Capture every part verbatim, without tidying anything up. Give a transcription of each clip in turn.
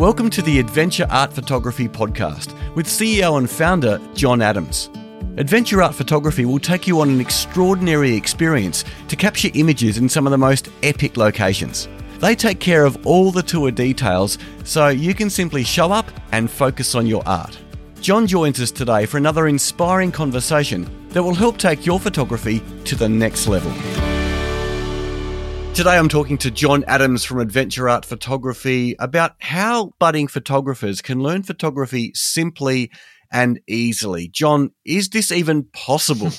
Welcome to the Adventure Art Photography Podcast with C E O and founder John Adams. Adventure Art Photography will take you on an extraordinary experience to capture images in some of the most epic locations. They take care of all the tour details so you can simply show up and focus on your art. John joins us today for another inspiring conversation that will help take your photography to the next level. Today I'm talking to John Adams from Adventure Art Photography about how budding photographers can learn photography simply and easily. John, is this even possible?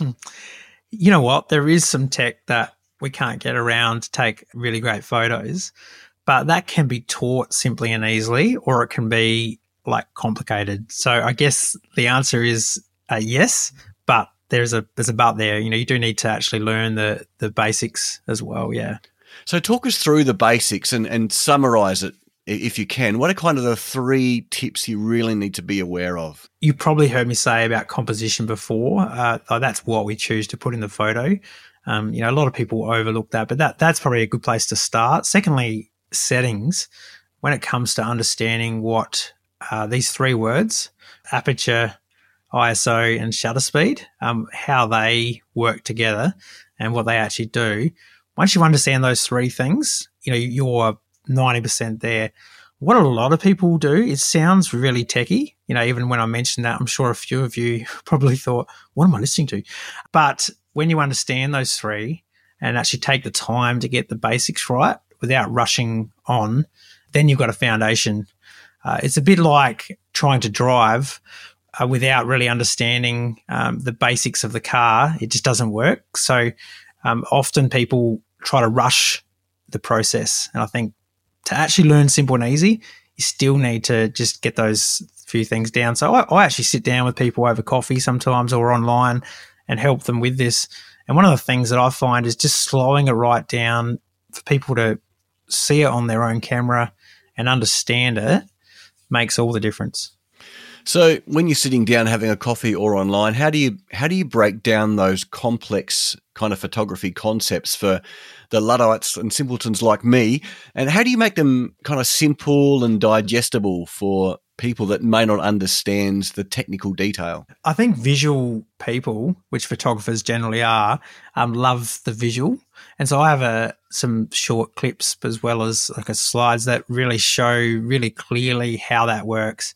You know what? There is some tech that we can't get around to take really great photos, but that can be taught simply and easily, or it can be like complicated. So I guess the answer is uh, yes, but there's a there's a but there. You know, you do need to actually learn the the basics as well. Yeah. So talk us through the basics and, and summarize it if you can. What are kind of the three tips you really need to be aware of? You probably heard me say about composition before. Uh, that's what we choose to put in the photo. Um, you know, a lot of people overlook that, but that that's probably a good place to start. Secondly, settings. When it comes to understanding what uh, these three words, aperture, I S O, and shutter speed, um, how they work together and what they actually do. Once you understand those three things, you know, you're ninety percent there. What a lot of people do, it sounds really techie. You know, even when I mentioned that, I'm sure a few of you probably thought, what am I listening to? But when you understand those three and actually take the time to get the basics right without rushing on, then you've got a foundation. Uh, it's a bit like trying to drive uh, without really understanding um, the basics of the car. It just doesn't work. So um, often people try to rush the process. And I think to actually learn simple and easy, you still need to just get those few things down. So I, I actually sit down with people over coffee sometimes or online and help them with this. And one of the things that I find is just slowing it right down for people to see it on their own camera and understand it makes all the difference. So when you're sitting down having a coffee or online, how do you how do you break down those complex kind of photography concepts for the Luddites and simpletons like me? And how do you make them kind of simple and digestible for people that may not understand the technical detail? I think visual people, which photographers generally are, um, love the visual. And so I have a, some short clips as well as like a slides that really show really clearly how that works.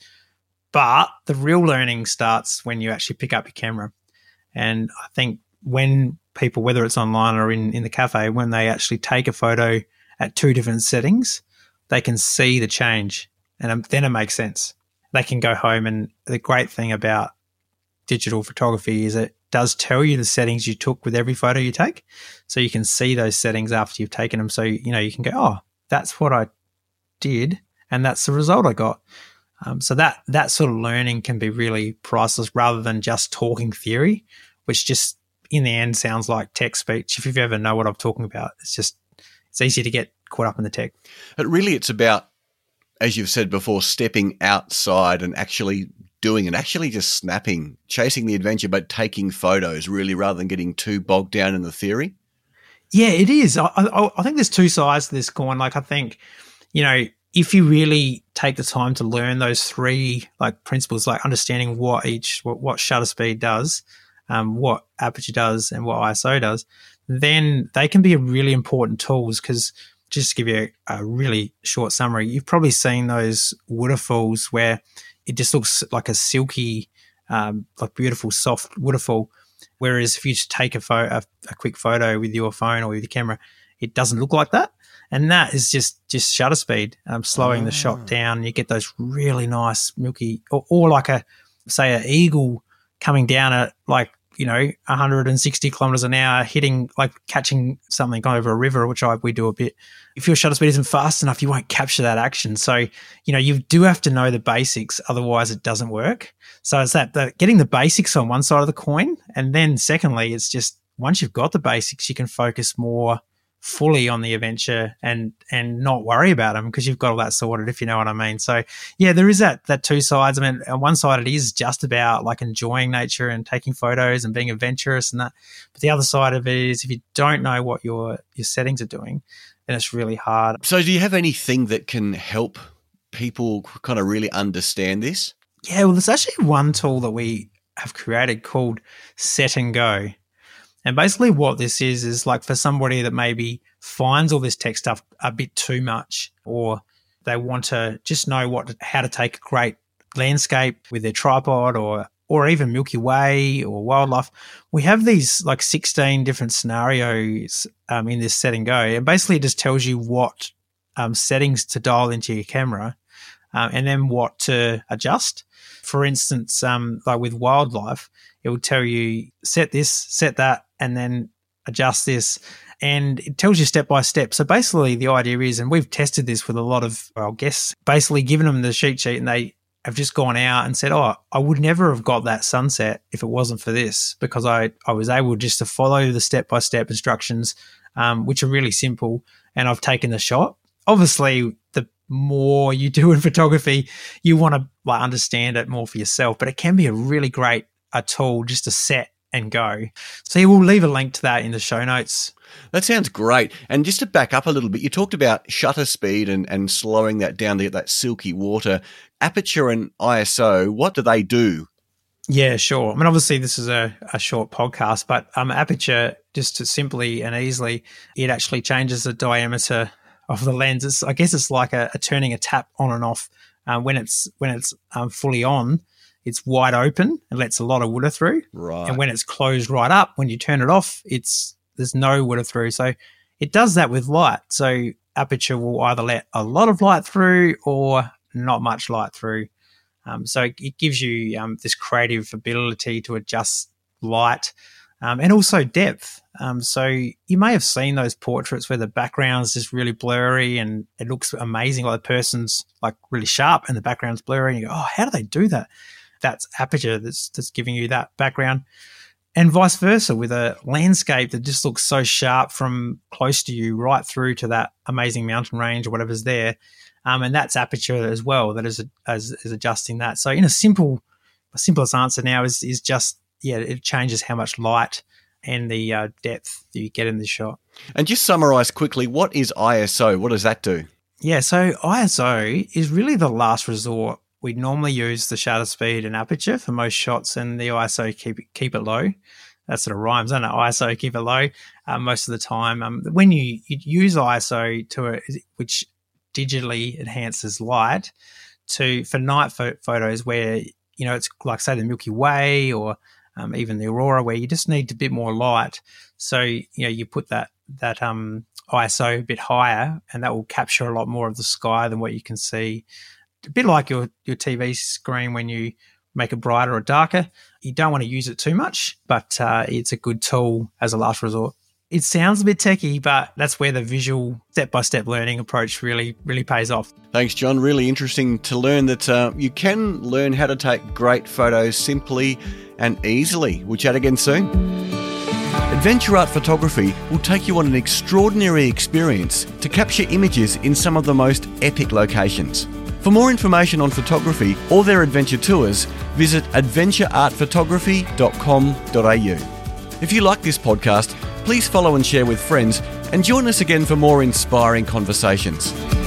But the real learning starts when you actually pick up your camera. And I think when people, whether it's online or in, in the cafe, when they actually take a photo at two different settings, they can see the change and then it makes sense. They can go home, and the great thing about digital photography is it does tell you the settings you took with every photo you take. So you can see those settings after you've taken them. So, you know, you can go, oh, that's what I did and that's the result I got. Um, so that that sort of learning can be really priceless rather than just talking theory, which just in the end sounds like tech speech. If you ever know what I'm talking about, it's just it's easy to get caught up in the tech. But really it's about, as you've said before, stepping outside and actually doing it, actually just snapping, chasing the adventure, but taking photos really rather than getting too bogged down in the theory. Yeah, it is. I, I, I think there's two sides to this coin. Like I think, you know, if you really take the time to learn those three like principles, like understanding what each, what, what shutter speed does, um, what aperture does and what I S O does, then they can be really important tools. Because just to give you a, a really short summary, you've probably seen those waterfalls where it just looks like a silky, um, like beautiful, soft waterfall. Whereas if you just take a, photo, a, a quick photo with your phone or with your camera, it doesn't look like that. And that is just, just shutter speed, um, slowing oh. the shot down. You get those really nice milky, or, or like a, say, an eagle coming down at like, you know, one hundred sixty kilometers an hour, hitting, like catching something over a river, which I, we do a bit. If your shutter speed isn't fast enough, you won't capture that action. So, you know, you do have to know the basics, otherwise it doesn't work. So it's that, the, getting the basics on one side of the coin. And then secondly, it's just once you've got the basics, you can focus more fully on the adventure and and not worry about them because you've got all that sorted, if you know what I mean. So yeah, there is that that two sides. I mean, on one side it is just about like enjoying nature and taking photos and being adventurous and that, but the other side of it is if you don't know what your your settings are doing, then it's really hard. So do you have anything that can help people kind of really understand this? Yeah, well, there's actually one tool that we have created called Set and Go. And basically what this is, is like for somebody that maybe finds all this tech stuff a bit too much, or they want to just know what how to take a great landscape with their tripod, or or even Milky Way or wildlife. We have these like sixteen different scenarios um, in this Set and Go. And basically it just tells you what um, settings to dial into your camera uh, and then what to adjust. For instance, um, like with wildlife, it will tell you set this, set that, and then adjust this. And it tells you step by step. So basically the idea is, and we've tested this with a lot of our guests, basically given them the cheat sheet and they have just gone out and said, oh, I would never have got that sunset if it wasn't for this, because I, I was able just to follow the step-by-step instructions, um, which are really simple, and I've taken the shot. Obviously, the more you do in photography, you want to like understand it more for yourself, but it can be a really great a tool just to set and go. So you will leave a link to that in the show notes. That sounds great. And just to back up a little bit, you talked about shutter speed and, and slowing that down to get that silky water. Aperture and I S O, what do they do? Yeah, sure. I mean, obviously this is a, a short podcast, but um, aperture, just to simply and easily, it actually changes the diameter of the lens. It's, I guess it's like a, a turning a tap on and off. Uh, when it's when it's um, fully on, it's wide open and lets a lot of water through. Right. And when it's closed right up, when you turn it off, it's there's no water through. So it does that with light. So aperture will either let a lot of light through or not much light through. Um, so it gives you um, this creative ability to adjust light um, and also depth. Um, so you may have seen those portraits where the background's just really blurry and it looks amazing, like the person's like really sharp and the background's blurry, and you go, oh, how do they do that? That's aperture that's, that's giving you that background. And vice versa with a landscape that just looks so sharp from close to you right through to that amazing mountain range or whatever's there. Um, and that's aperture as well that is, is, is adjusting that. So in a simple, the simplest answer now is is just, yeah, it changes how much light and the uh, depth that you get in the shot. And just summarize quickly, what is I S O? What does that do? Yeah, so I S O is really the last resort. We normally use the shutter speed and aperture for most shots, and the I S O keep it, keep it low. That sort of rhymes, I don't know. I S O keep it low uh, most of the time. Um, when you, you use I S O to a, which digitally enhances light to for night pho- photos where you know it's like say the Milky Way or um, even the aurora, where you just need a bit more light. So you know you put that that um, I S O a bit higher, and that will capture a lot more of the sky than what you can see. A bit like your, your T V screen when you make it brighter or darker. You don't want to use it too much, but uh, it's a good tool as a last resort. It sounds a bit techie, but that's where the visual step-by-step learning approach really, really pays off. Thanks, John. Really interesting to learn that uh, you can learn how to take great photos simply and easily. We'll chat again soon. Adventure Art Photography will take you on an extraordinary experience to capture images in some of the most epic locations. For more information on photography or their adventure tours, visit adventure art photography dot com dot a u. If you like this podcast, please follow and share with friends, and join us again for more inspiring conversations.